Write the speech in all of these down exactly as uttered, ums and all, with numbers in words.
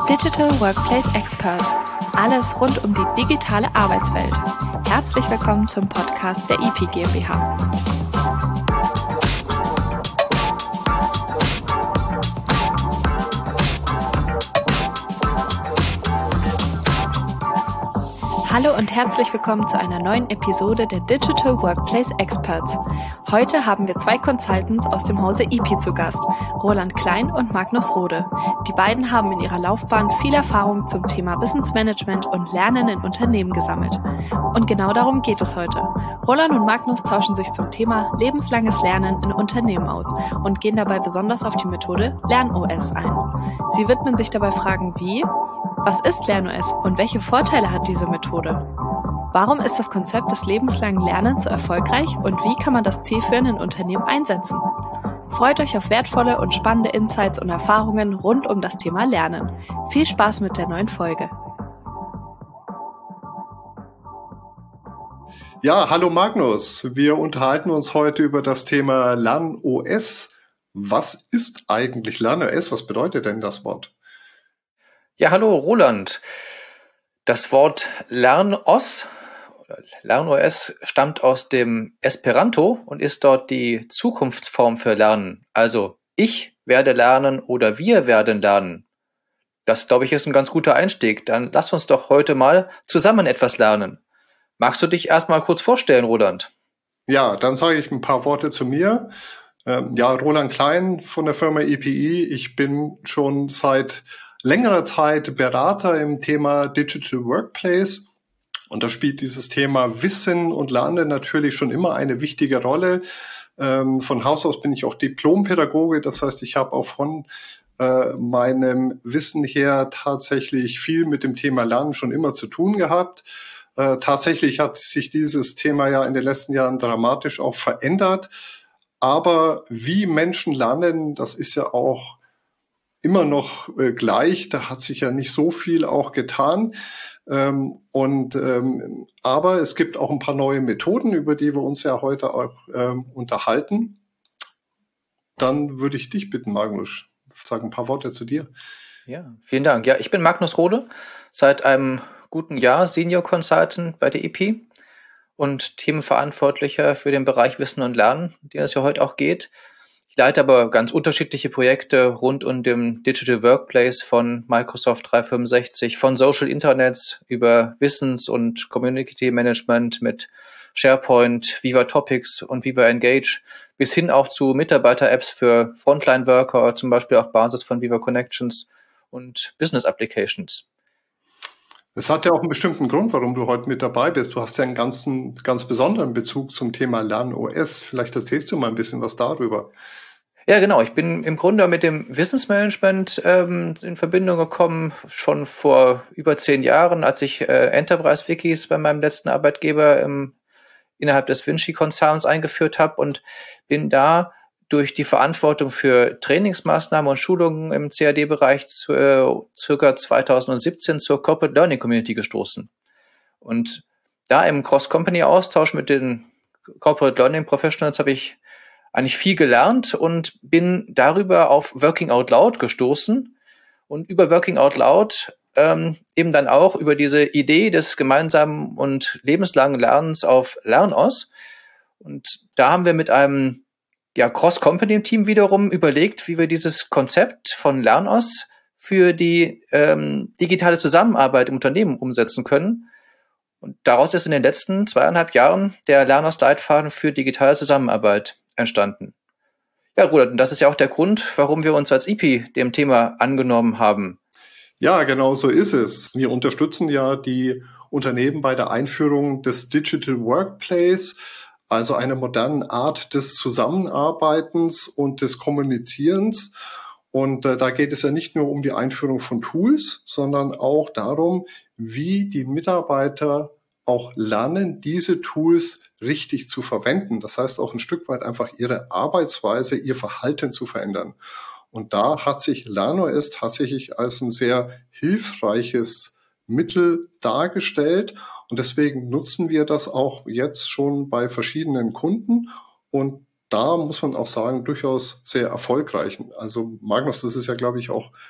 Digital Workplace Experts. Alles rund um die digitale Arbeitswelt. Herzlich willkommen zum Podcast der I P GmbH. Hallo und herzlich willkommen zu einer neuen Episode der Digital Workplace Experts. Heute haben wir zwei Consultants aus dem Hause I P zu Gast, Roland Klein und Magnus Rode. Die beiden haben in ihrer Laufbahn viel Erfahrung zum Thema Wissensmanagement und Lernen in Unternehmen gesammelt. Und genau darum geht es heute. Roland und Magnus tauschen sich zum Thema lebenslanges Lernen in Unternehmen aus und gehen dabei besonders auf die Methode LernOS ein. Sie widmen sich dabei Fragen wie: Was ist LernOS und welche Vorteile hat diese Methode? Warum ist das Konzept des lebenslangen Lernens so erfolgreich und wie kann man das zielführend in Unternehmen einsetzen? Freut euch auf wertvolle und spannende Insights und Erfahrungen rund um das Thema Lernen. Viel Spaß mit der neuen Folge. Ja, hallo Magnus. Wir unterhalten uns heute über das Thema LernOS. Was ist eigentlich LernOS? Was bedeutet denn das Wort? Ja, hallo Roland. Das Wort LernOS, LernOS stammt aus dem Esperanto und ist dort die Zukunftsform für Lernen. Also ich werde lernen oder wir werden lernen. Das, glaube ich, ist ein ganz guter Einstieg. Dann lass uns doch heute mal zusammen etwas lernen. Magst du dich erst mal kurz vorstellen, Roland? Ja, dann sage ich ein paar Worte zu mir. Ähm, ja, Roland Klein von der Firma E P I. Ich bin schon seit längerer Zeit Berater im Thema Digital Workplace und da spielt dieses Thema Wissen und Lernen natürlich schon immer eine wichtige Rolle. Ähm, von Haus aus bin ich auch Diplompädagoge, das heißt, ich habe auch von äh, meinem Wissen her tatsächlich viel mit dem Thema Lernen schon immer zu tun gehabt. Äh, tatsächlich hat sich dieses Thema ja in den letzten Jahren dramatisch auch verändert, aber wie Menschen lernen, das ist ja auch immer noch äh, gleich, da hat sich ja nicht so viel auch getan. Ähm, und ähm, aber es gibt auch ein paar neue Methoden, über die wir uns ja heute auch ähm, unterhalten. Dann würde ich dich bitten, Magnus, sag ein paar Worte zu dir. Ja, vielen Dank. Ja, ich bin Magnus Rode, seit einem guten Jahr Senior Consultant bei der I P und Themenverantwortlicher für den Bereich Wissen und Lernen, um den es ja heute auch geht. Ich leite aber ganz unterschiedliche Projekte rund um den Digital Workplace von Microsoft dreihundertfünfundsechzig, von Social Internets über Wissens- und Community Management mit SharePoint, Viva Topics und Viva Engage bis hin auch zu Mitarbeiter-Apps für Frontline-Worker, zum Beispiel auf Basis von Viva Connections und Business Applications. Es hat ja auch einen bestimmten Grund, warum du heute mit dabei bist. Du hast ja einen ganzen, ganz besonderen Bezug zum Thema LernOS. Vielleicht erzählst du mal ein bisschen was darüber. Ja, genau. Ich bin im Grunde mit dem Wissensmanagement ähm, in Verbindung gekommen, schon vor über zehn Jahren, als ich äh, Enterprise-Wikis bei meinem letzten Arbeitgeber im, innerhalb des Vinci-Konzerns eingeführt habe und bin da durch die Verantwortung für Trainingsmaßnahmen und Schulungen im C A D-Bereich zu, äh, circa zweitausendsiebzehn zur Corporate Learning Community gestoßen. Und da im Cross-Company-Austausch mit den Corporate Learning Professionals habe ich eigentlich viel gelernt und bin darüber auf Working Out Loud gestoßen und über Working Out Loud ähm, eben dann auch über diese Idee des gemeinsamen und lebenslangen Lernens auf LernOS. Und da haben wir mit einem ja, Cross-Company-Team wiederum überlegt, wie wir dieses Konzept von LernOS für die ähm, digitale Zusammenarbeit im Unternehmen umsetzen können. Und daraus ist in den letzten zweieinhalb Jahren der LernOS-Leitfaden für digitale Zusammenarbeit entstanden. Ja, Roland, und das ist ja auch der Grund, warum wir uns als I P dem Thema angenommen haben. Ja, genau so ist es. Wir unterstützen ja die Unternehmen bei der Einführung des Digital Workplace, also einer modernen Art des Zusammenarbeitens und des Kommunizierens. Und äh, da geht es ja nicht nur um die Einführung von Tools, sondern auch darum, wie die Mitarbeiter auch lernen, diese Tools richtig zu verwenden. Das heißt auch ein Stück weit einfach ihre Arbeitsweise, ihr Verhalten zu verändern. Und da hat sich LernOS tatsächlich als ein sehr hilfreiches Mittel dargestellt. Und deswegen nutzen wir das auch jetzt schon bei verschiedenen Kunden. Und da muss man auch sagen, durchaus sehr erfolgreich. Also Magnus, das ist ja, glaube ich, auch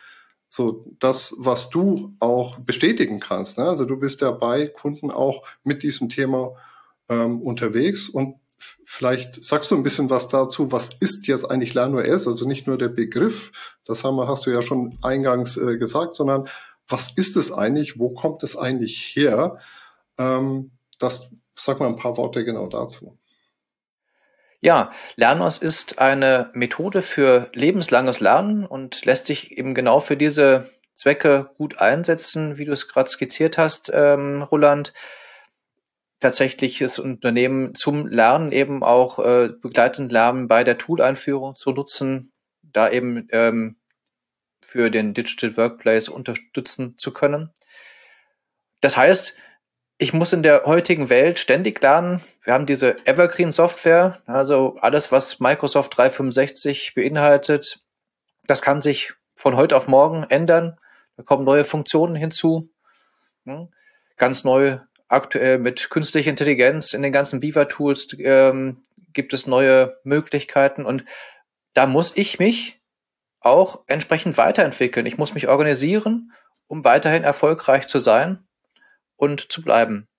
so das, was du auch bestätigen kannst. Ne? Also du bist ja bei Kunden auch mit diesem Thema ähm, unterwegs und f- vielleicht sagst du ein bisschen was dazu, was ist jetzt eigentlich LearnOS? Also nicht nur der Begriff, das haben wir, hast du ja schon eingangs äh, gesagt, sondern was ist es eigentlich? Wo kommt es eigentlich her? Ähm, das, sag mal ein paar Worte genau dazu. Ja, LearnOS ist eine Methode für lebenslanges Lernen und lässt sich eben genau für diese Zwecke gut einsetzen, wie du es gerade skizziert hast, ähm, Roland. Tatsächlich ist Unternehmen zum Lernen eben auch äh, begleitend Lernen bei der Tool-Einführung zu nutzen, da eben ähm, für den Digital Workplace unterstützen zu können. Das heißt, ich muss in der heutigen Welt ständig lernen. Wir haben diese Evergreen-Software, also alles, was Microsoft dreihundertfünfundsechzig beinhaltet, das kann sich von heute auf morgen ändern. Da kommen neue Funktionen hinzu. Ganz neu, aktuell mit künstlicher Intelligenz in den ganzen Viva-Tools ähm, gibt es neue Möglichkeiten. Und da muss ich mich auch entsprechend weiterentwickeln. Ich muss mich organisieren, um weiterhin erfolgreich zu sein und zu bleiben.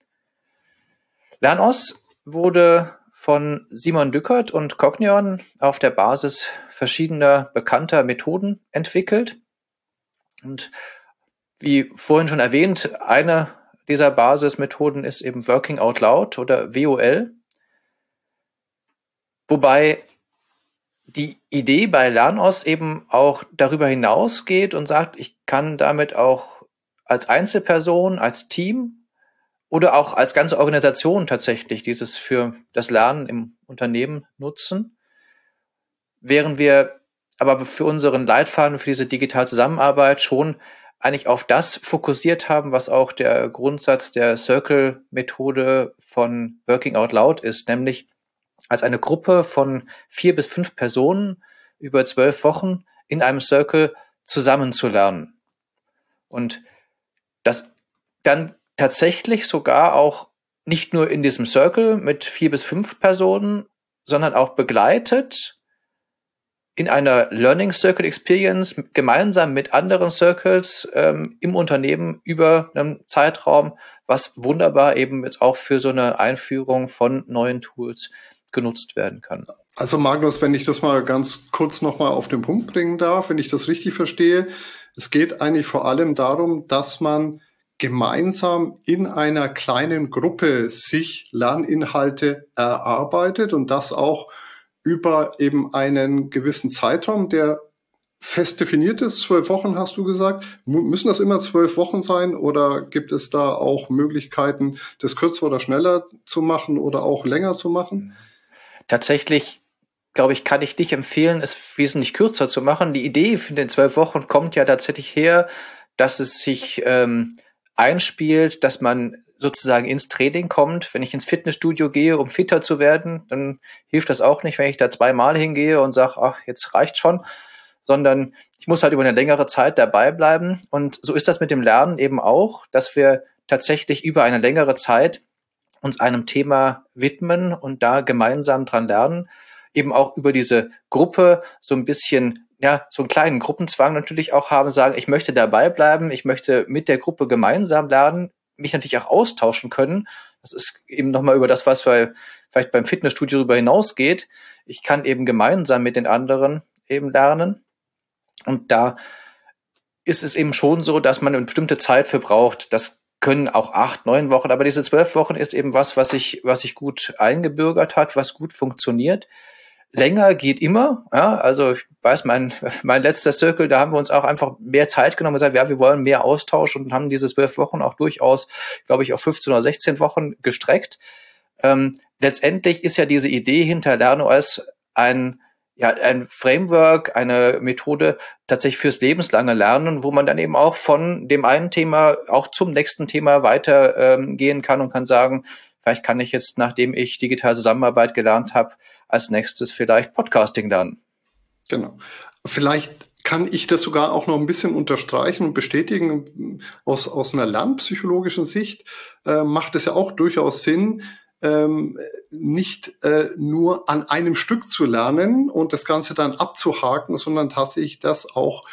LearnOS wurde von Simon Dückert und Cognion auf der Basis verschiedener bekannter Methoden entwickelt. Und wie vorhin schon erwähnt, eine dieser Basismethoden ist eben Working Out Loud oder W O L. Wobei die Idee bei LearnOS eben auch darüber hinausgeht und sagt, ich kann damit auch als Einzelperson, als Team oder auch als ganze Organisation tatsächlich dieses für das Lernen im Unternehmen nutzen. Während wir aber für unseren Leitfaden, für diese digitale Zusammenarbeit schon eigentlich auf das fokussiert haben, was auch der Grundsatz der Circle-Methode von Working Out Loud ist, nämlich als eine Gruppe von vier bis fünf Personen über zwölf Wochen in einem Circle zusammenzulernen. Und das dann tatsächlich sogar auch nicht nur in diesem Circle mit vier bis fünf Personen, sondern auch begleitet in einer Learning Circle Experience gemeinsam mit anderen Circles ähm, im Unternehmen über einen Zeitraum, was wunderbar eben jetzt auch für so eine Einführung von neuen Tools genutzt werden kann. Also Magnus, wenn ich das mal ganz kurz nochmal auf den Punkt bringen darf, wenn ich das richtig verstehe, es geht eigentlich vor allem darum, dass man gemeinsam in einer kleinen Gruppe sich Lerninhalte erarbeitet und das auch über eben einen gewissen Zeitraum, der fest definiert ist. Zwölf Wochen hast du gesagt. Müssen das immer zwölf Wochen sein oder gibt es da auch Möglichkeiten, das kürzer oder schneller zu machen oder auch länger zu machen? Tatsächlich, glaube ich, kann ich nicht empfehlen, es wesentlich kürzer zu machen. Die Idee für den zwölf Wochen kommt ja tatsächlich her, dass es sich ähm, einspielt, dass man sozusagen ins Training kommt. Wenn ich ins Fitnessstudio gehe, um fitter zu werden, dann hilft das auch nicht, wenn ich da zweimal hingehe und sage, ach, jetzt reicht schon, sondern ich muss halt über eine längere Zeit dabei bleiben. Und so ist das mit dem Lernen eben auch, dass wir tatsächlich über eine längere Zeit uns einem Thema widmen und da gemeinsam dran lernen, eben auch über diese Gruppe so ein bisschen, ja, so einen kleinen Gruppenzwang natürlich auch haben, sagen, ich möchte dabei bleiben, ich möchte mit der Gruppe gemeinsam lernen, mich natürlich auch austauschen können. Das ist eben nochmal über das, was wir vielleicht beim Fitnessstudio darüber hinausgeht. Ich kann eben gemeinsam mit den anderen eben lernen. Und da ist es eben schon so, dass man eine bestimmte Zeit für braucht. Das können auch acht, neun Wochen, aber diese zwölf Wochen ist eben was, was sich, was sich gut eingebürgert hat, was gut funktioniert. Länger geht immer, ja, also ich weiß, mein, mein letzter Circle, da haben wir uns auch einfach mehr Zeit genommen und gesagt, ja, wir wollen mehr Austausch und haben diese zwölf Wochen auch durchaus, glaube ich, auf fünfzehn oder sechzehn Wochen gestreckt. Ähm, letztendlich ist ja diese Idee hinter LearnOS ein, ja, ein Framework, eine Methode tatsächlich fürs lebenslange Lernen, wo man dann eben auch von dem einen Thema auch zum nächsten Thema weiter ähm, gehen kann und kann sagen, vielleicht kann ich jetzt, nachdem ich digitale Zusammenarbeit gelernt habe, als nächstes vielleicht Podcasting lernen. Genau. Vielleicht kann ich das sogar auch noch ein bisschen unterstreichen und bestätigen. Aus, aus einer lernpsychologischen Sicht äh, macht es ja auch durchaus Sinn, ähm, nicht äh, nur an einem Stück zu lernen und das Ganze dann abzuhaken, sondern tatsächlich das auch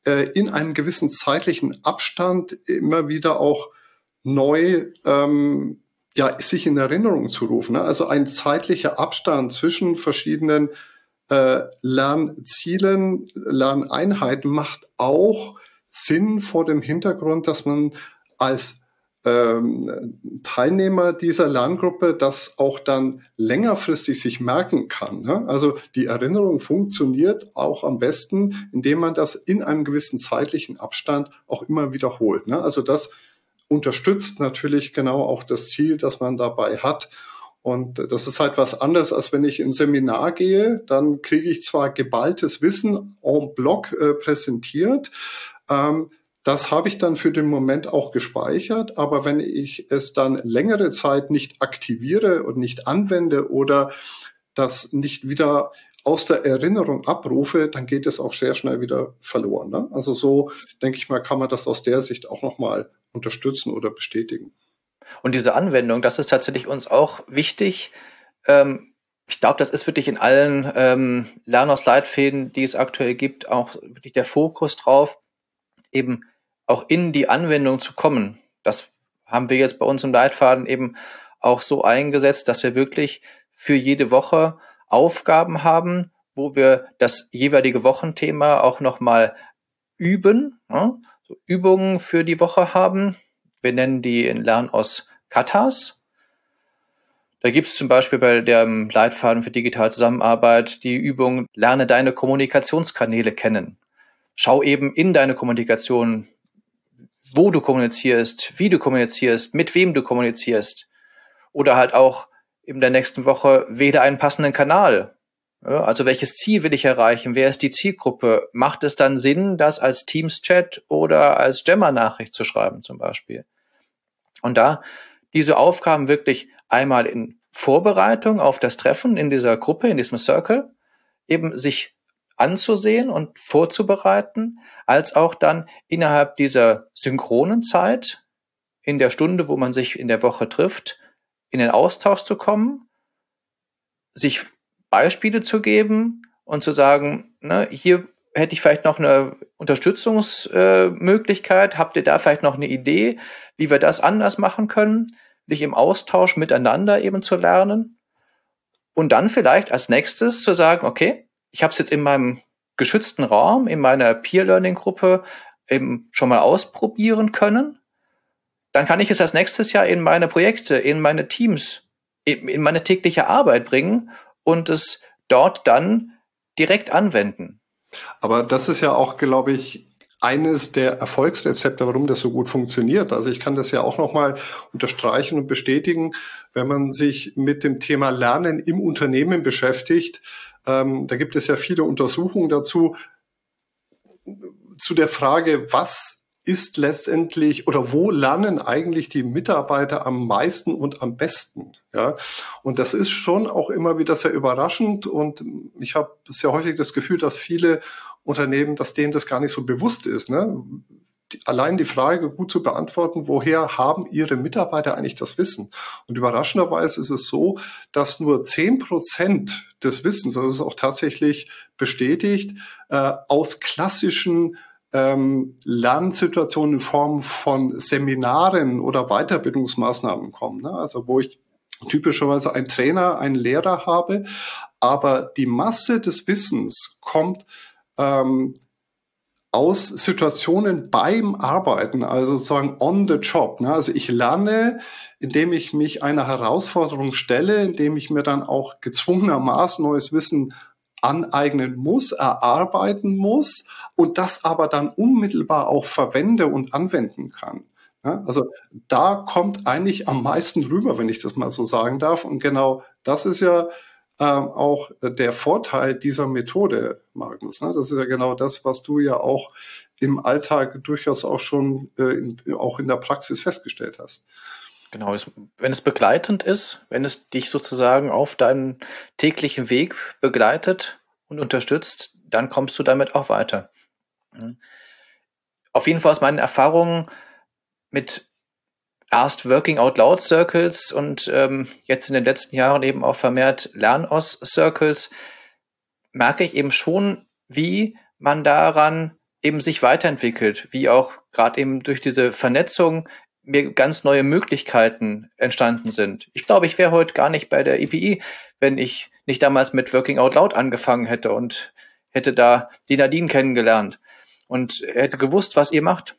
äh, in einem gewissen zeitlichen Abstand immer wieder auch neu ähm, ja, sich in Erinnerung zu rufen. Ne? Also ein zeitlicher Abstand zwischen verschiedenen äh, Lernzielen, Lerneinheiten macht auch Sinn vor dem Hintergrund, dass man als ähm, Teilnehmer dieser Lerngruppe das auch dann längerfristig sich merken kann. Ne? Also die Erinnerung funktioniert auch am besten, indem man das in einem gewissen zeitlichen Abstand auch immer wiederholt. Ne? Also das unterstützt natürlich genau auch das Ziel, das man dabei hat. Und das ist halt was anderes, als wenn ich in ein Seminar gehe, dann kriege ich zwar geballtes Wissen en bloc äh, präsentiert, ähm, das habe ich dann für den Moment auch gespeichert, aber wenn ich es dann längere Zeit nicht aktiviere und nicht anwende oder das nicht wieder aus der Erinnerung abrufe, dann geht es auch sehr schnell wieder verloren. Ne? Also so, denke ich mal, kann man das aus der Sicht auch nochmal unterstützen oder bestätigen. Und diese Anwendung, das ist tatsächlich uns auch wichtig. Ähm, ich glaube, das ist wirklich in allen ähm, Lernhausleitfäden, die es aktuell gibt, auch wirklich der Fokus drauf, eben auch in die Anwendung zu kommen. Das haben wir jetzt bei uns im Leitfaden eben auch so eingesetzt, dass wir wirklich für jede Woche Aufgaben haben, wo wir das jeweilige Wochenthema auch nochmal üben, ne? So Übungen für die Woche haben. Wir nennen die in Lernaus Katas. Da gibt es zum Beispiel bei dem Leitfaden für digitale Zusammenarbeit die Übung Lerne deine Kommunikationskanäle kennen. Schau eben in deine Kommunikation, wo du kommunizierst, wie du kommunizierst, mit wem du kommunizierst. Oder halt auch in der nächsten Woche wähle einen passenden Kanal. Ja, also welches Ziel will ich erreichen? Wer ist die Zielgruppe? Macht es dann Sinn, das als Teams-Chat oder als Jammer-Nachricht zu schreiben zum Beispiel? Und da diese Aufgaben wirklich einmal in Vorbereitung auf das Treffen in dieser Gruppe, in diesem Circle, eben sich anzusehen und vorzubereiten, als auch dann innerhalb dieser synchronen Zeit, in der Stunde, wo man sich in der Woche trifft, in den Austausch zu kommen, sich Beispiele zu geben und zu sagen, ne, hier hätte ich vielleicht noch eine Unterstützungsmöglichkeit, äh, habt ihr da vielleicht noch eine Idee, wie wir das anders machen können, dich im Austausch miteinander eben zu lernen und dann vielleicht als nächstes zu sagen, okay, ich habe es jetzt in meinem geschützten Raum, in meiner Peer-Learning-Gruppe eben schon mal ausprobieren können, dann kann ich es als nächstes Jahr in meine Projekte, in meine Teams, in, in meine tägliche Arbeit bringen und es dort dann direkt anwenden. Aber das ist ja auch, glaube ich, eines der Erfolgsrezepte, warum das so gut funktioniert. Also ich kann das ja auch nochmal unterstreichen und bestätigen, wenn man sich mit dem Thema Lernen im Unternehmen beschäftigt. Ähm, da gibt es ja viele Untersuchungen dazu, zu der Frage, was ist letztendlich oder wo lernen eigentlich die Mitarbeiter am meisten und am besten? Ja, und das ist schon auch immer wieder sehr überraschend und ich habe sehr häufig das Gefühl, dass viele Unternehmen, dass denen das gar nicht so bewusst ist. Ne? Die, allein die Frage gut zu beantworten, woher haben ihre Mitarbeiter eigentlich das Wissen? Und überraschenderweise ist es so, dass nur zehn Prozent des Wissens, das ist auch tatsächlich bestätigt, äh, aus klassischen Ähm, Lernsituationen in Form von Seminaren oder Weiterbildungsmaßnahmen kommen. Ne? Also wo ich typischerweise einen Trainer, einen Lehrer habe, aber die Masse des Wissens kommt ähm, aus Situationen beim Arbeiten, also sozusagen on the job. Ne? Also ich lerne, indem ich mich einer Herausforderung stelle, indem ich mir dann auch gezwungenermaßen neues Wissen aneignen muss, erarbeiten muss und das aber dann unmittelbar auch verwende und anwenden kann. Ja, also da kommt eigentlich am meisten rüber, wenn ich das mal so sagen darf. Und genau das ist ja ähm, auch der Vorteil dieser Methode, Magnus. Ne? Das ist ja genau das, was du ja auch im Alltag durchaus auch schon äh, in, auch in der Praxis festgestellt hast. Genau, wenn es begleitend ist, wenn es dich sozusagen auf deinen täglichen Weg begleitet und unterstützt, dann kommst du damit auch weiter. Auf jeden Fall aus meinen Erfahrungen mit erst Working Out Loud Circles und ähm, jetzt in den letzten Jahren eben auch vermehrt Lernaus Circles, merke ich eben schon, wie man daran eben sich weiterentwickelt, wie auch gerade eben durch diese Vernetzung mir ganz neue Möglichkeiten entstanden sind. Ich glaube, ich wäre heute gar nicht bei der E P I, wenn ich nicht damals mit Working Out Loud angefangen hätte und hätte da die Nadine kennengelernt und hätte gewusst, was ihr macht.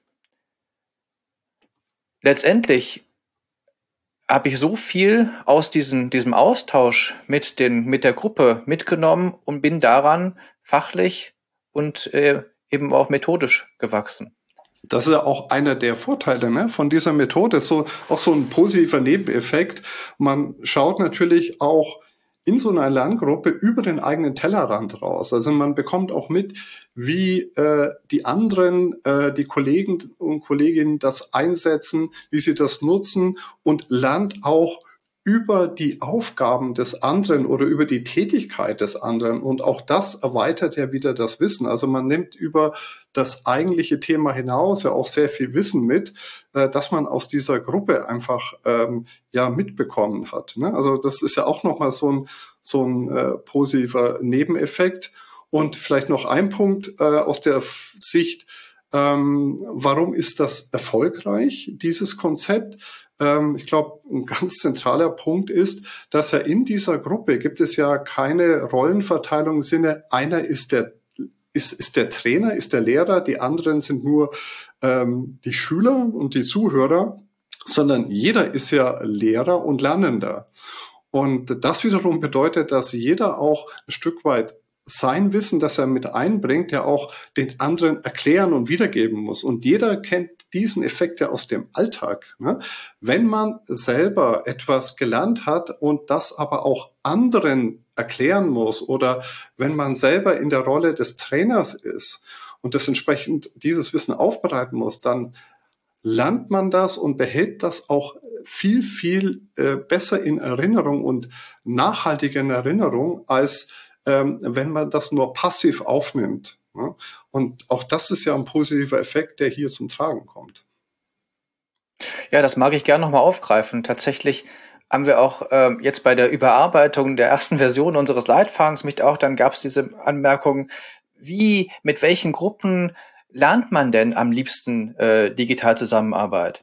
Letztendlich habe ich so viel aus diesem, diesem Austausch mit, den, mit der Gruppe mitgenommen und bin daran fachlich und äh, eben auch methodisch gewachsen. Das ist ja auch einer der Vorteile, ne, von dieser Methode, so auch so ein positiver Nebeneffekt. Man schaut natürlich auch in so einer Lerngruppe über den eigenen Tellerrand raus. Also man bekommt auch mit, wie äh, die anderen, äh, die Kollegen und Kolleginnen das einsetzen, wie sie das nutzen und lernt auch über die Aufgaben des anderen oder über die Tätigkeit des anderen. Und auch das erweitert ja wieder das Wissen. Also man nimmt über das eigentliche Thema hinaus ja auch sehr viel Wissen mit, äh, dass man aus dieser Gruppe einfach ähm, ja mitbekommen hat. Ne? Also das ist ja auch nochmal so ein, so ein äh, positiver Nebeneffekt. Und vielleicht noch ein Punkt äh, aus der Sicht, ähm, warum ist das erfolgreich, dieses Konzept? Ähm, ich glaube, ein ganz zentraler Punkt ist, dass ja in dieser Gruppe gibt es ja keine Rollenverteilung im Sinne, einer ist der ist, ist der Trainer, ist der Lehrer, die anderen sind nur ähm, die Schüler und die Zuhörer, sondern jeder ist ja Lehrer und Lernender. Und das wiederum bedeutet, dass jeder auch ein Stück weit sein Wissen, das er mit einbringt, ja auch den anderen erklären und wiedergeben muss. Und jeder kennt diesen Effekt ja aus dem Alltag. Ne? Wenn man selber etwas gelernt hat und das aber auch anderen erklären muss oder wenn man selber in der Rolle des Trainers ist und das entsprechend dieses Wissen aufbereiten muss, dann lernt man das und behält das auch viel, viel äh, besser in Erinnerung und nachhaltiger in Erinnerung, als ähm, wenn man das nur passiv aufnimmt. Ne? Und auch das ist ja ein positiver Effekt, der hier zum Tragen kommt. Ja, das mag ich gerne nochmal aufgreifen. Tatsächlich haben wir auch ähm, jetzt bei der Überarbeitung der ersten Version unseres Leitfadens mich auch, dann gab es diese Anmerkung, wie, mit welchen Gruppen lernt man denn am liebsten äh, digital Zusammenarbeit?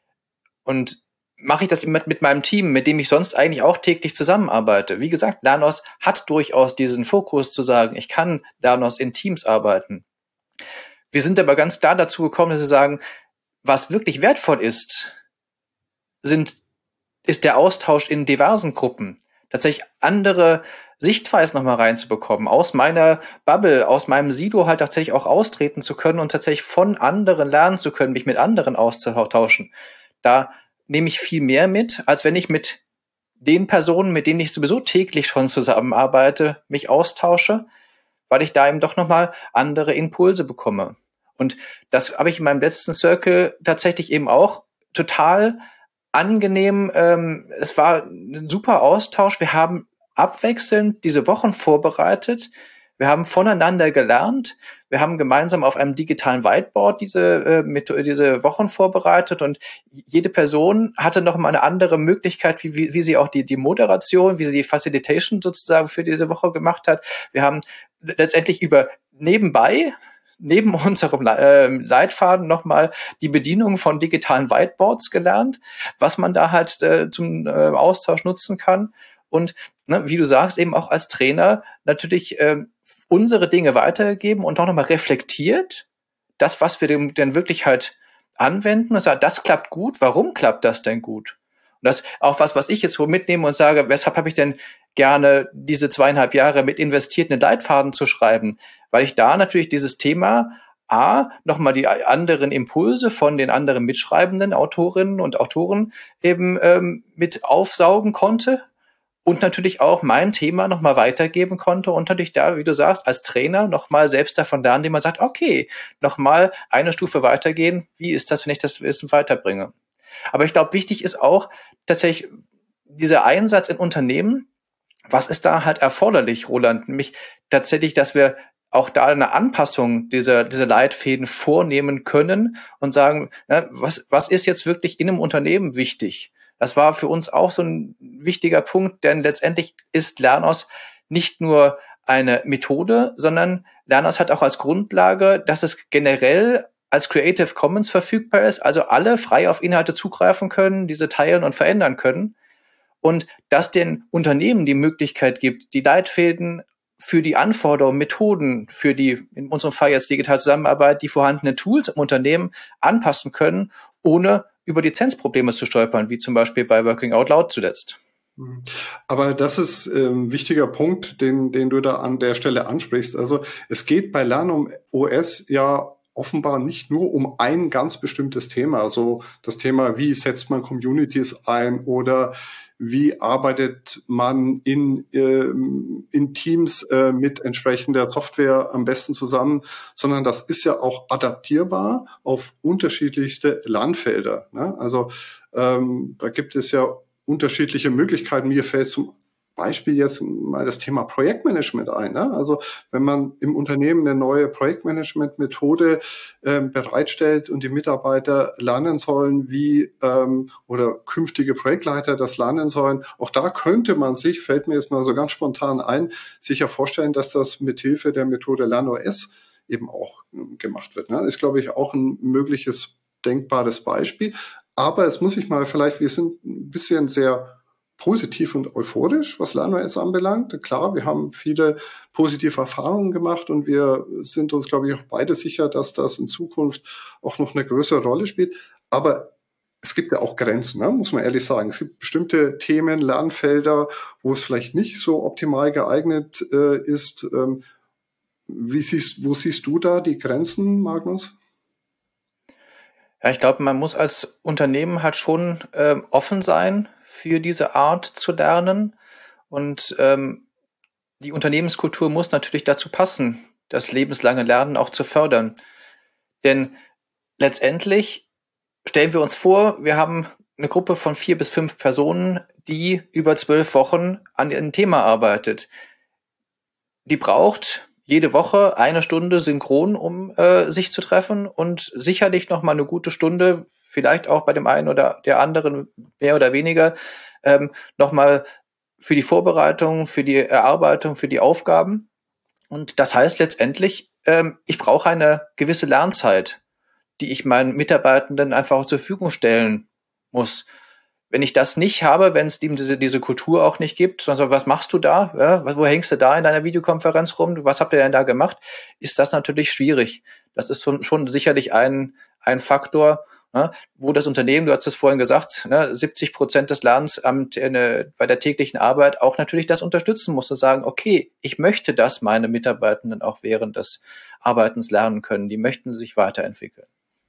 Und mache ich das mit, mit meinem Team, mit dem ich sonst eigentlich auch täglich zusammenarbeite? Wie gesagt, Lernos hat durchaus diesen Fokus zu sagen, ich kann Lernos in Teams arbeiten. Wir sind aber ganz klar dazu gekommen, dass wir sagen, was wirklich wertvoll ist, sind, ist der Austausch in diversen Gruppen. Tatsächlich andere Sichtweisen nochmal reinzubekommen, aus meiner Bubble, aus meinem Silo halt tatsächlich auch austreten zu können und tatsächlich von anderen lernen zu können, mich mit anderen auszutauschen. Da nehme ich viel mehr mit, als wenn ich mit den Personen, mit denen ich sowieso täglich schon zusammenarbeite, mich austausche, weil ich da eben doch nochmal andere Impulse bekomme. Und das habe ich in meinem letzten Circle tatsächlich eben auch total angenehm. Ähm, es war ein super Austausch. Wir haben abwechselnd diese Wochen vorbereitet. Wir haben voneinander gelernt. Wir haben gemeinsam auf einem digitalen Whiteboard diese, äh, mit, diese Wochen vorbereitet und jede Person hatte noch mal eine andere Möglichkeit, wie, wie, wie sie auch die, die Moderation, wie sie die Facilitation sozusagen für diese Woche gemacht hat. Wir haben letztendlich über nebenbei neben unserem äh, Leitfaden nochmal die Bedienung von digitalen Whiteboards gelernt, was man da halt äh, zum äh, Austausch nutzen kann. Und ne, wie du sagst, eben auch als Trainer natürlich äh, unsere Dinge weitergeben und auch nochmal reflektiert, das, was wir denn wirklich halt anwenden und sagen, das klappt gut, warum klappt das denn gut? Und das auch was, was ich jetzt so mitnehme und sage, weshalb habe ich denn gerne diese zweieinhalb Jahre mit investiert, einen Leitfaden zu schreiben? Weil ich da natürlich dieses Thema A, nochmal die anderen Impulse von den anderen mitschreibenden Autorinnen und Autoren eben ähm, mit aufsaugen konnte und natürlich auch mein Thema nochmal weitergeben konnte und natürlich da, wie du sagst, als Trainer nochmal selbst davon lernen, indem man sagt, okay, nochmal eine Stufe weitergehen, wie ist das, wenn ich das Wissen weiterbringe? Aber ich glaube, wichtig ist auch tatsächlich dieser Einsatz in Unternehmen. Was ist da halt erforderlich, Roland? Nämlich tatsächlich, dass wir auch da eine Anpassung dieser, dieser Leitfäden vornehmen können und sagen, na, was, was ist jetzt wirklich in einem Unternehmen wichtig? Das war für uns auch so ein wichtiger Punkt, denn letztendlich ist Lernos nicht nur eine Methode, sondern Lernos hat auch als Grundlage, dass es generell als Creative Commons verfügbar ist, also alle frei auf Inhalte zugreifen können, diese teilen und verändern können und dass den Unternehmen die Möglichkeit gibt, die Leitfäden für die Anforderungen, Methoden, für die, in unserem Fall jetzt digitale Zusammenarbeit, die vorhandenen Tools im Unternehmen anpassen können, ohne über Lizenzprobleme zu stolpern, wie zum Beispiel bei Working Out Loud zuletzt. Aber das ist ein ähm, wichtiger Punkt, den, den du da an der Stelle ansprichst. Also es geht bei LernOS ja offenbar nicht nur um ein ganz bestimmtes Thema. Also das Thema, wie setzt man Communities ein oder wie arbeitet man in, äh, in Teams äh, mit entsprechender Software am besten zusammen, sondern das ist ja auch adaptierbar auf unterschiedlichste Lernfelder. Ne? Also ähm, da gibt es ja unterschiedliche Möglichkeiten. Mir fällt zum Beispiel jetzt mal das Thema Projektmanagement ein. Ne? Also wenn man im Unternehmen eine neue Projektmanagement-Methode äh, bereitstellt und die Mitarbeiter lernen sollen, wie ähm, oder künftige Projektleiter das lernen sollen, auch da könnte man sich, fällt mir jetzt mal so ganz spontan ein, sicher vorstellen, dass das mithilfe der Methode LernOS eben auch äh, gemacht wird. Ne? Das ist, glaube ich, auch ein mögliches denkbares Beispiel. Aber es muss ich mal vielleicht, wir sind ein bisschen sehr positiv und euphorisch, was LernOS anbelangt. Klar, wir haben viele positive Erfahrungen gemacht und wir sind uns, glaube ich, auch beide sicher, dass das in Zukunft auch noch eine größere Rolle spielt. Aber es gibt ja auch Grenzen, ne? Muss man ehrlich sagen. Es gibt bestimmte Themen, Lernfelder, wo es vielleicht nicht so optimal geeignet äh, ist. Ähm, wie siehst, wo siehst du da die Grenzen, Magnus? Ja, ich glaube, man muss als Unternehmen halt schon äh, offen sein für diese Art zu lernen. Und ähm, die Unternehmenskultur muss natürlich dazu passen, das lebenslange Lernen auch zu fördern. Denn letztendlich stellen wir uns vor, wir haben eine Gruppe von vier bis fünf Personen, die über zwölf Wochen an einem Thema arbeitet. Die braucht jede Woche eine Stunde synchron, um äh, sich zu treffen und sicherlich noch mal eine gute Stunde, vielleicht auch bei dem einen oder der anderen mehr oder weniger, ähm, noch mal für die Vorbereitung, für die Erarbeitung, für die Aufgaben. Und das heißt letztendlich, ähm, ich brauche eine gewisse Lernzeit, die ich meinen Mitarbeitenden einfach auch zur Verfügung stellen muss. Wenn ich das nicht habe, wenn es eben diese, diese Kultur auch nicht gibt, sondern was machst du da? Ja, wo hängst du da in deiner Videokonferenz rum? Was habt ihr denn da gemacht? Ist das natürlich schwierig. Das ist schon, schon sicherlich ein, ein Faktor, ja, wo das Unternehmen, du hast es vorhin gesagt, ne, siebzig Prozent des Lernens am, äh, bei der täglichen Arbeit auch natürlich das unterstützen muss und sagen, okay, ich möchte, dass meine Mitarbeitenden auch während des Arbeitens lernen können. Die möchten sich weiterentwickeln.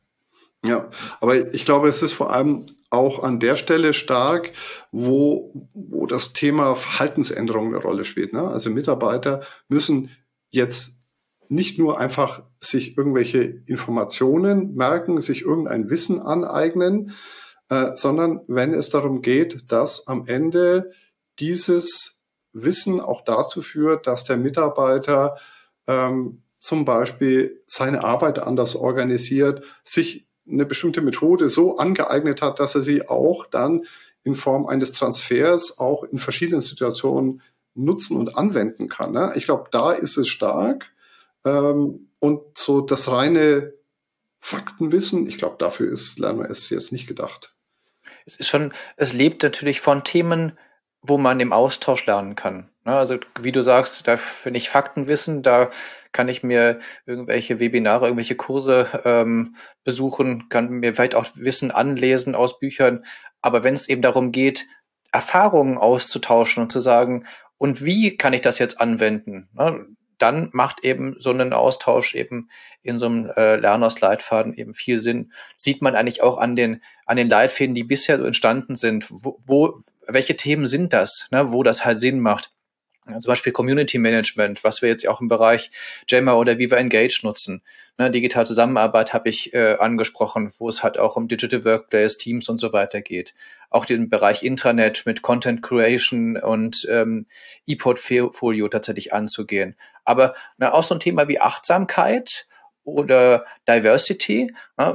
Ja, aber ich glaube, es ist vor allem auch an der Stelle stark, wo, wo das Thema Verhaltensänderung eine Rolle spielt. Ne? Also Mitarbeiter müssen jetzt nicht nur einfach sich irgendwelche Informationen merken, sich irgendein Wissen aneignen, äh, sondern wenn es darum geht, dass am Ende dieses Wissen auch dazu führt, dass der Mitarbeiter ähm, zum Beispiel seine Arbeit anders organisiert, sich eine bestimmte Methode so angeeignet hat, dass er sie auch dann in Form eines Transfers auch in verschiedenen Situationen nutzen und anwenden kann. Ne? Ich glaube, da ist es stark. Ähm, und so das reine Faktenwissen, ich glaube, dafür ist LernOS jetzt nicht gedacht. Es ist schon, es lebt natürlich von Themen, wo man im Austausch lernen kann. Also wie du sagst, da finde ich Faktenwissen, da kann ich mir irgendwelche Webinare, irgendwelche Kurse ähm, besuchen, kann mir vielleicht auch Wissen anlesen aus Büchern. Aber wenn es eben darum geht, Erfahrungen auszutauschen und zu sagen, und wie kann ich das jetzt anwenden, ne, dann macht eben so ein Austausch eben in so einem äh, Lernersleitfaden eben viel Sinn. Sieht man eigentlich auch an den an den Leitfäden, die bisher so entstanden sind. Wo, wo welche Themen sind das, ne, wo das halt Sinn macht? Ja, zum Beispiel Community Management, was wir jetzt auch im Bereich Jammer oder Viva Engage nutzen. Ne, digitale Zusammenarbeit habe ich äh, angesprochen, wo es halt auch um Digital Workplace, Teams und so weiter geht. Auch den Bereich Intranet mit Content Creation und ähm, E-Portfolio tatsächlich anzugehen. Aber na, auch so ein Thema wie Achtsamkeit oder Diversity, na,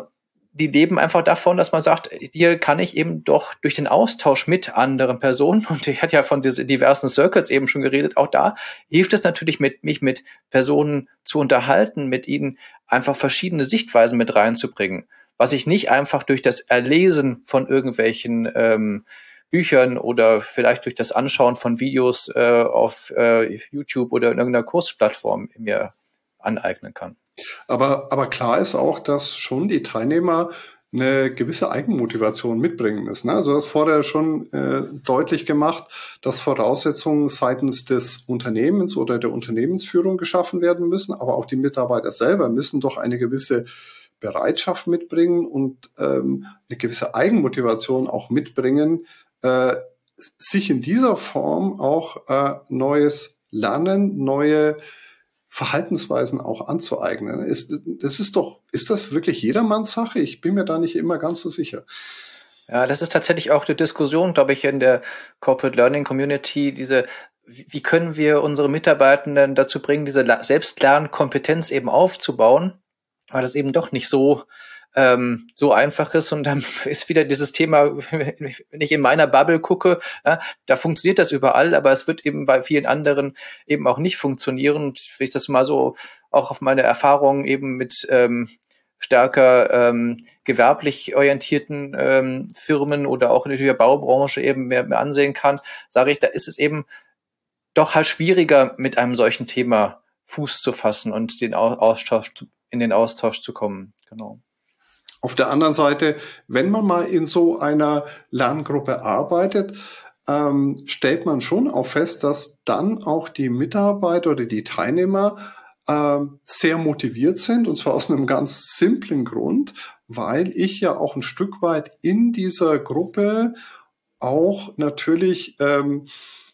die leben einfach davon, dass man sagt, hier kann ich eben doch durch den Austausch mit anderen Personen, und ich hatte ja von diesen diversen Circles eben schon geredet, auch da hilft es natürlich, mit, mich mit Personen zu unterhalten, mit ihnen einfach verschiedene Sichtweisen mit reinzubringen, was ich nicht einfach durch das Erlesen von irgendwelchen ähm, Büchern oder vielleicht durch das Anschauen von Videos äh, auf äh, YouTube oder in irgendeiner Kursplattform mir aneignen kann. Aber, aber klar ist auch, dass schon die Teilnehmer eine gewisse Eigenmotivation mitbringen müssen. Also du hast vorher schon äh, deutlich gemacht, dass Voraussetzungen seitens des Unternehmens oder der Unternehmensführung geschaffen werden müssen, aber auch die Mitarbeiter selber müssen doch eine gewisse Bereitschaft mitbringen und ähm, eine gewisse Eigenmotivation auch mitbringen, äh, sich in dieser Form auch äh, neues Lernen, neue Verhaltensweisen auch anzueignen. Ist, das ist doch, ist das wirklich jedermanns Sache? Ich bin mir da nicht immer ganz so sicher. Ja, das ist tatsächlich auch eine Diskussion, glaube ich, in der Corporate Learning Community, diese, wie können wir unsere Mitarbeitenden dazu bringen, diese Selbstlernkompetenz eben aufzubauen, weil das eben doch nicht so ähm, so einfach ist. Und dann ist wieder dieses Thema, wenn ich in meiner Bubble gucke, ja, da funktioniert das überall, aber es wird eben bei vielen anderen eben auch nicht funktionieren. Und wenn ich das mal so auch auf meine Erfahrungen eben mit ähm, stärker ähm, gewerblich orientierten ähm, Firmen oder auch in der Baubranche eben mehr, mehr ansehen kann, sage ich, da ist es eben doch halt schwieriger, mit einem solchen Thema Fuß zu fassen und den Austausch, in den Austausch zu kommen. Genau. Auf der anderen Seite, wenn man mal in so einer Lerngruppe arbeitet, ähm, stellt man schon auch fest, dass dann auch die Mitarbeiter oder die Teilnehmer ähm, sehr motiviert sind, und zwar aus einem ganz simplen Grund, weil ich ja auch ein Stück weit in dieser Gruppe auch natürlich ähm,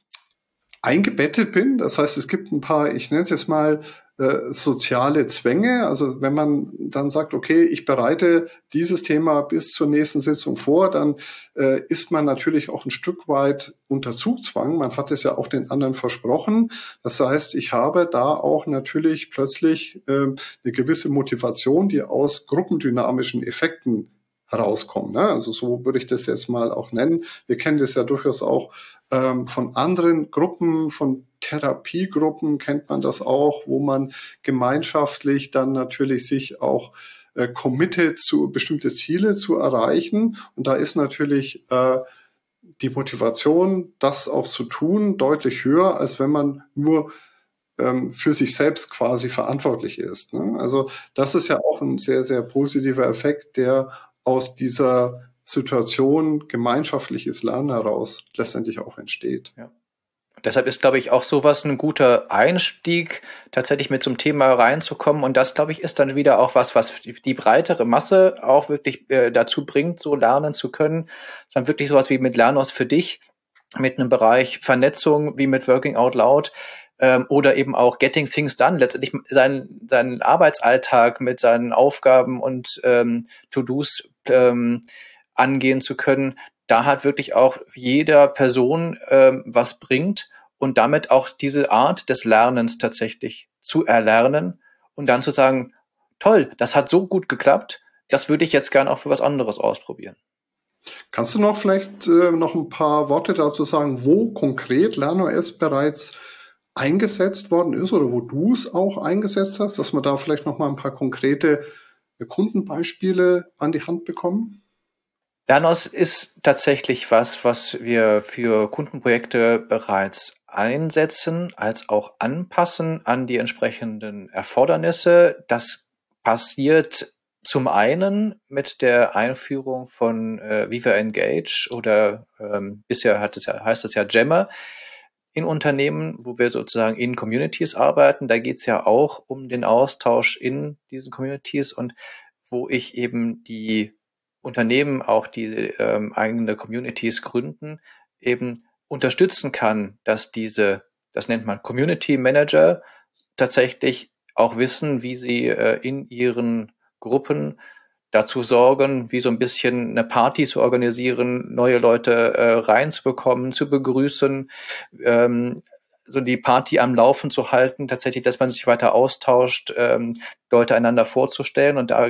eingebettet bin. Das heißt, es gibt ein paar, ich nenne es jetzt mal, äh, soziale Zwänge. Also wenn man dann sagt, okay, ich bereite dieses Thema bis zur nächsten Sitzung vor, dann äh, ist man natürlich auch ein Stück weit unter Zugzwang. Man hat es ja auch den anderen versprochen. Das heißt, ich habe da auch natürlich plötzlich äh, eine gewisse Motivation, die aus gruppendynamischen Effekten herauskommen. Ne? Also so würde ich das jetzt mal auch nennen. Wir kennen das ja durchaus auch ähm, von anderen Gruppen, von Therapiegruppen kennt man das auch, wo man gemeinschaftlich dann natürlich sich auch äh, committet, zu bestimmte Ziele zu erreichen. Und da ist natürlich äh, die Motivation, das auch zu tun, deutlich höher, als wenn man nur ähm, für sich selbst quasi verantwortlich ist. Ne? Also das ist ja auch ein sehr, sehr positiver Effekt, der aus dieser Situation gemeinschaftliches Lernen heraus letztendlich auch entsteht. Ja. Deshalb ist, glaube ich, auch sowas ein guter Einstieg, tatsächlich mit zum Thema reinzukommen. Und das, glaube ich, ist dann wieder auch was, was die, die breitere Masse auch wirklich äh, dazu bringt, so lernen zu können. Dann wirklich sowas wie mit Lernos für dich, mit einem Bereich Vernetzung, wie mit Working Out Loud, ähm, oder eben auch Getting Things Done, letztendlich seinen, seinen Arbeitsalltag mit seinen Aufgaben und ähm, To-Dos ähm, angehen zu können. Da hat wirklich auch jeder Person ähm, was bringt und damit auch diese Art des Lernens tatsächlich zu erlernen und dann zu sagen, toll, das hat so gut geklappt, das würde ich jetzt gern auch für was anderes ausprobieren. Kannst du noch vielleicht äh, noch ein paar Worte dazu sagen, wo konkret LernOS bereits eingesetzt worden ist oder wo du es auch eingesetzt hast, dass wir da vielleicht noch mal ein paar konkrete Kundenbeispiele an die Hand bekommen? Lernos ist tatsächlich was, was wir für Kundenprojekte bereits einsetzen, als auch anpassen an die entsprechenden Erfordernisse. Das passiert zum einen mit der Einführung von äh, Viva Engage oder ähm, bisher hat es ja, heißt es ja Jammer in Unternehmen, wo wir sozusagen in Communities arbeiten. Da geht es ja auch um den Austausch in diesen Communities und wo ich eben die Unternehmen, auch die ähm, eigene Communities gründen, eben unterstützen kann, dass diese, das nennt man Community Manager, tatsächlich auch wissen, wie sie äh, in ihren Gruppen dazu sorgen, wie so ein bisschen eine Party zu organisieren, neue Leute äh, reinzubekommen, zu begrüßen, ähm, so die Party am Laufen zu halten, tatsächlich, dass man sich weiter austauscht, ähm, Leute einander vorzustellen. Und da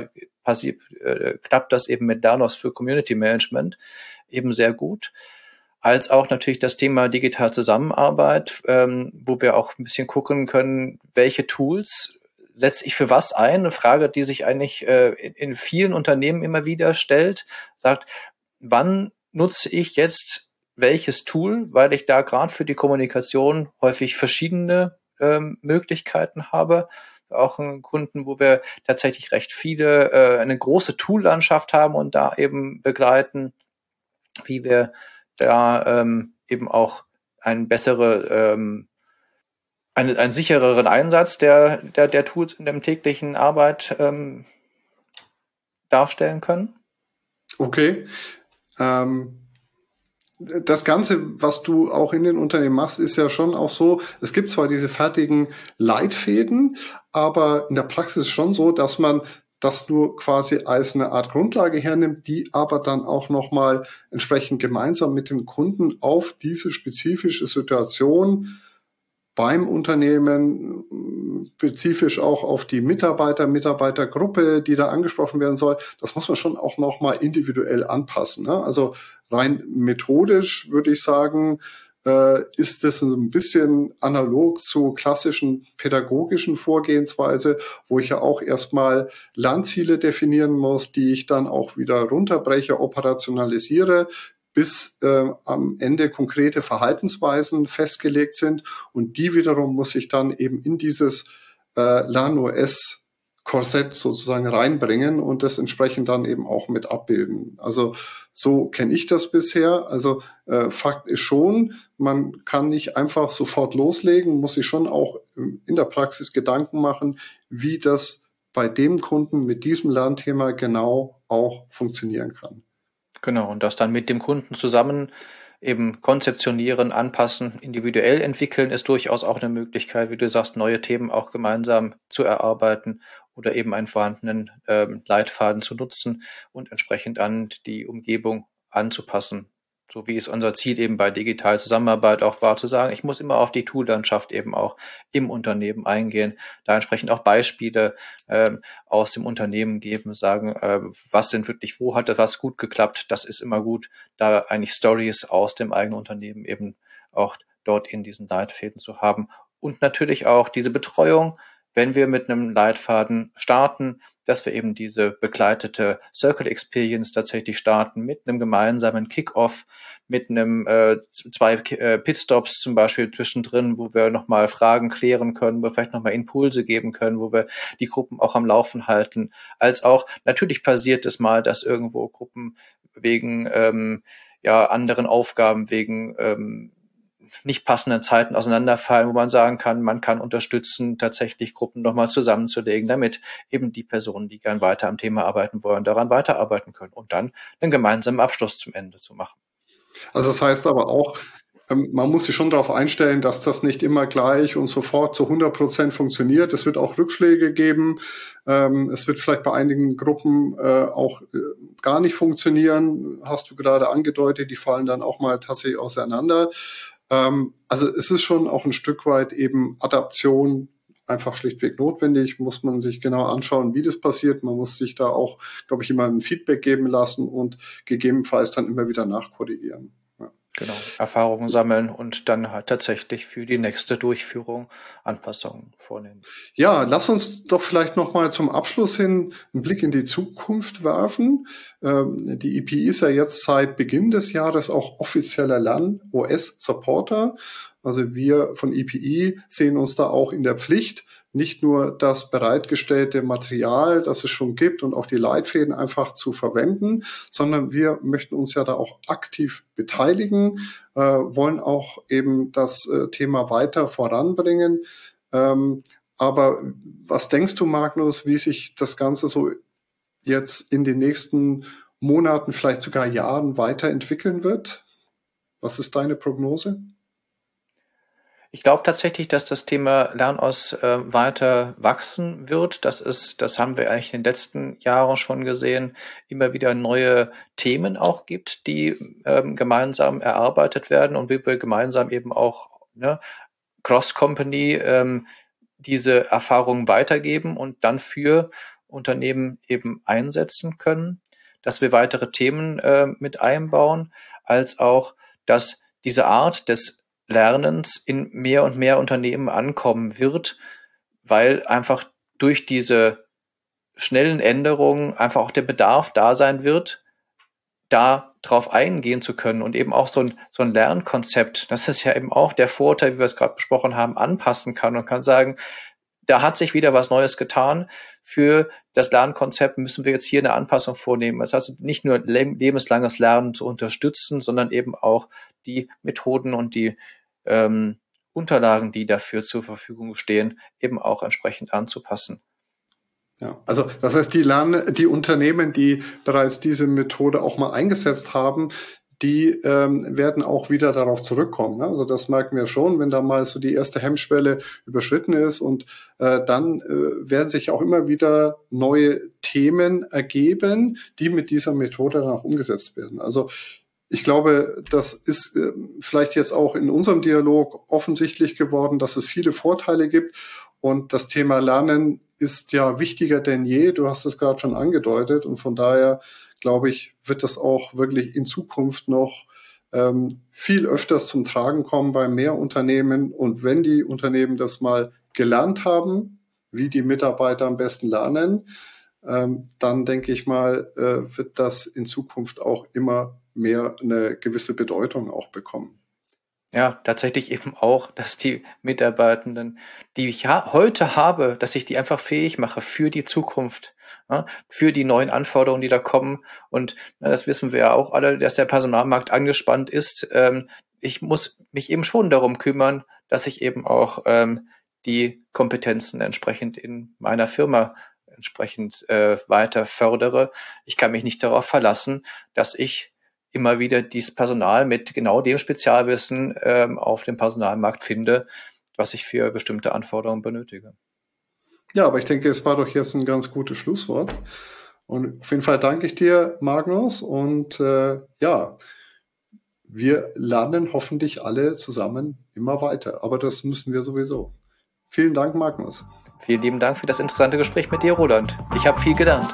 passiv, äh, klappt das eben mit Danos für Community Management eben sehr gut. Als auch natürlich das Thema digitale Zusammenarbeit, ähm, wo wir auch ein bisschen gucken können, welche Tools setze ich für was ein? Eine Frage, die sich eigentlich äh, in, in vielen Unternehmen immer wieder stellt, sagt, wann nutze ich jetzt welches Tool, weil ich da gerade für die Kommunikation häufig verschiedene ähm, Möglichkeiten habe. Auch einen Kunden, wo wir tatsächlich recht viele, äh, eine große Toollandschaft haben und da eben begleiten, wie wir da ähm, eben auch ein bessere, ähm, einen, einen sichereren Einsatz der, der, der Tools in der täglichen Arbeit ähm, darstellen können. Okay. Ähm, das Ganze, was du auch in den Unternehmen machst, ist ja schon auch so, es gibt zwar diese fertigen Leitfäden, aber in der Praxis schon so, dass man das nur quasi als eine Art Grundlage hernimmt, die aber dann auch nochmal entsprechend gemeinsam mit dem Kunden auf diese spezifische Situation beim Unternehmen, spezifisch auch auf die Mitarbeiter, Mitarbeitergruppe, die da angesprochen werden soll, das muss man schon auch nochmal individuell anpassen. Ne? Also rein methodisch würde ich sagen, äh, ist das ein bisschen analog zu klassischen pädagogischen Vorgehensweise, wo ich ja auch erstmal Lernziele definieren muss, die ich dann auch wieder runterbreche, operationalisiere, bis äh, am Ende konkrete Verhaltensweisen festgelegt sind. Und die wiederum muss ich dann eben in dieses äh, LernO S-Korsett sozusagen reinbringen und das entsprechend dann eben auch mit abbilden. Also so kenne ich das bisher. Also äh, Fakt ist schon, man kann nicht einfach sofort loslegen, muss sich schon auch in der Praxis Gedanken machen, wie das bei dem Kunden mit diesem Lernthema genau auch funktionieren kann. Genau, und das dann mit dem Kunden zusammen eben konzeptionieren, anpassen, individuell entwickeln, ist durchaus auch eine Möglichkeit, wie du sagst, neue Themen auch gemeinsam zu erarbeiten oder eben einen vorhandenen ähm, Leitfaden zu nutzen und entsprechend an die Umgebung anzupassen. So wie es unser Ziel eben bei digitaler Zusammenarbeit auch war, zu sagen, ich muss immer auf die Toollandschaft eben auch im Unternehmen eingehen, da entsprechend auch Beispiele ähm, aus dem Unternehmen geben, sagen, äh, was sind wirklich, wo hat das was gut geklappt, das ist immer gut, da eigentlich Stories aus dem eigenen Unternehmen eben auch dort in diesen Leitfäden zu haben. Und natürlich auch diese Betreuung, wenn wir mit einem Leitfaden starten, dass wir eben diese begleitete Circle Experience tatsächlich starten mit einem gemeinsamen Kick-Off, mit einem äh, zwei äh, Pitstops zum Beispiel zwischendrin, wo wir nochmal Fragen klären können, wo wir vielleicht nochmal Impulse geben können, wo wir die Gruppen auch am Laufen halten. Als auch, natürlich passiert es mal, dass irgendwo Gruppen wegen ähm, ja anderen Aufgaben, wegen ähm, nicht passenden Zeiten auseinanderfallen, wo man sagen kann, man kann unterstützen, tatsächlich Gruppen nochmal zusammenzulegen, damit eben die Personen, die gern weiter am Thema arbeiten wollen, daran weiterarbeiten können und dann einen gemeinsamen Abschluss zum Ende zu machen. Also das heißt aber auch, man muss sich schon darauf einstellen, dass das nicht immer gleich und sofort zu hundert Prozent funktioniert. Es wird auch Rückschläge geben. Es wird vielleicht bei einigen Gruppen auch gar nicht funktionieren. Hast du gerade angedeutet, die fallen dann auch mal tatsächlich auseinander. Also es ist schon auch ein Stück weit eben Adaption einfach schlichtweg notwendig. Muss man sich genau anschauen, wie das passiert. Man muss sich da auch, glaube ich, immer ein Feedback geben lassen und gegebenenfalls dann immer wieder nachkorrigieren. Ja. Genau, Erfahrungen sammeln und dann halt tatsächlich für die nächste Durchführung Anpassungen vornehmen. Ja, lass uns doch vielleicht nochmal zum Abschluss hin einen Blick in die Zukunft werfen. Ähm, die E P I ist ja jetzt seit Beginn des Jahres auch offizieller LernO S-Supporter. Also wir von E P I sehen uns da auch in der Pflicht, nicht nur das bereitgestellte Material, das es schon gibt und auch die Leitfäden einfach zu verwenden, sondern wir möchten uns ja da auch aktiv beteiligen, äh, wollen auch eben das äh, Thema weiter voranbringen. Ähm, aber was denkst du, Magnus, wie sich das Ganze so jetzt in den nächsten Monaten, vielleicht sogar Jahren weiterentwickeln wird? Was ist deine Prognose? Ich glaube tatsächlich, dass das Thema LernOS äh, weiter wachsen wird. Das ist, das haben wir eigentlich in den letzten Jahren schon gesehen, immer wieder neue Themen auch gibt, die ähm, gemeinsam erarbeitet werden und wie wir gemeinsam eben auch ne, Cross-Company ähm, diese Erfahrungen weitergeben und dann für Unternehmen eben einsetzen können, dass wir weitere Themen äh, mit einbauen, als auch, dass diese Art des Lernens in mehr und mehr Unternehmen ankommen wird, weil einfach durch diese schnellen Änderungen einfach auch der Bedarf da sein wird, da drauf eingehen zu können und eben auch so ein, so ein Lernkonzept, das ist ja eben auch der Vorteil, wie wir es gerade besprochen haben, anpassen kann und kann sagen, da hat sich wieder was Neues getan. Für das Lernkonzept müssen wir jetzt hier eine Anpassung vornehmen. Das heißt, nicht nur lebenslanges Lernen zu unterstützen, sondern eben auch die Methoden und die ähm, Unterlagen, die dafür zur Verfügung stehen, eben auch entsprechend anzupassen. Ja, also das heißt, die Lern die Unternehmen, die bereits diese Methode auch mal eingesetzt haben, die ähm, werden auch wieder darauf zurückkommen. Ne? Also das merken wir schon, wenn da mal so die erste Hemmschwelle überschritten ist und äh, dann äh, werden sich auch immer wieder neue Themen ergeben, die mit dieser Methode dann auch umgesetzt werden. Also ich glaube, das ist äh, vielleicht jetzt auch in unserem Dialog offensichtlich geworden, dass es viele Vorteile gibt und das Thema Lernen ist ja wichtiger denn je. Du hast es gerade schon angedeutet und von daher glaube ich, wird das auch wirklich in Zukunft noch ähm, viel öfters zum Tragen kommen bei mehr Unternehmen. Und wenn die Unternehmen das mal gelernt haben, wie die Mitarbeiter am besten lernen, ähm, dann denke ich mal, äh, wird das in Zukunft auch immer mehr eine gewisse Bedeutung auch bekommen. Ja, tatsächlich eben auch, dass die Mitarbeitenden, die ich ha- heute habe, dass ich die einfach fähig mache für die Zukunft, ja, für die neuen Anforderungen, die da kommen. Und na, das wissen wir ja auch alle, dass der Personalmarkt angespannt ist. Ähm, ich muss mich eben schon darum kümmern, dass ich eben auch ähm, die Kompetenzen entsprechend in meiner Firma entsprechend äh, weiter fördere. Ich kann mich nicht darauf verlassen, dass ich immer wieder dieses Personal mit genau dem Spezialwissen ähm, auf dem Personalmarkt finde, was ich für bestimmte Anforderungen benötige. Ja, aber ich denke, es war doch jetzt ein ganz gutes Schlusswort. Und auf jeden Fall danke ich dir, Magnus. Und äh, ja, wir lernen hoffentlich alle zusammen immer weiter. Aber das müssen wir sowieso. Vielen Dank, Magnus. Vielen lieben Dank für das interessante Gespräch mit dir, Roland. Ich habe viel gelernt.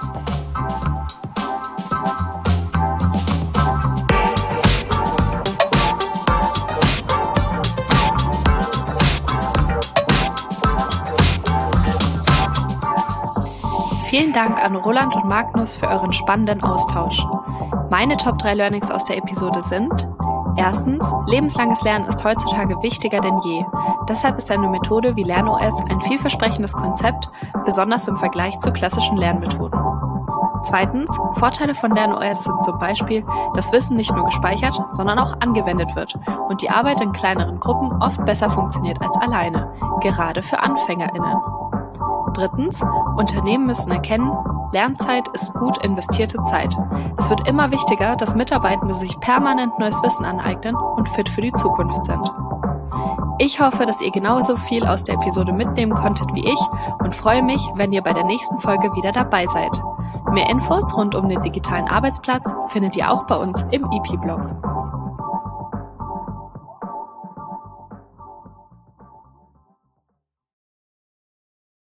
Vielen Dank an Roland und Magnus für euren spannenden Austausch. Meine Top drei Learnings aus der Episode sind: Erstens, lebenslanges Lernen ist heutzutage wichtiger denn je. Deshalb ist eine Methode wie LernOS ein vielversprechendes Konzept, besonders im Vergleich zu klassischen Lernmethoden. Zweitens, Vorteile von LernOS sind zum Beispiel, dass Wissen nicht nur gespeichert, sondern auch angewendet wird und die Arbeit in kleineren Gruppen oft besser funktioniert als alleine, gerade für AnfängerInnen. Drittens, Unternehmen müssen erkennen, Lernzeit ist gut investierte Zeit. Es wird immer wichtiger, dass Mitarbeitende sich permanent neues Wissen aneignen und fit für die Zukunft sind. Ich hoffe, dass ihr genauso viel aus der Episode mitnehmen konntet wie ich und freue mich, wenn ihr bei der nächsten Folge wieder dabei seid. Mehr Infos rund um den digitalen Arbeitsplatz findet ihr auch bei uns im E P-Blog.